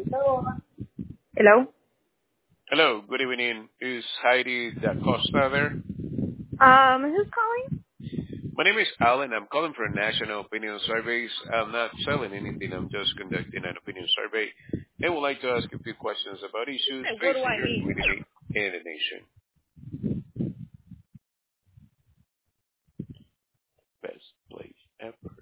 Hello? Hello, good evening. Is Heidi Da Costa there? Who's calling? My name is Alan. I'm calling for National Opinion Surveys. I'm not selling anything. I'm just conducting an opinion survey. I would like to ask a few questions about issues What do facing I your need? community and the nation. Best place ever.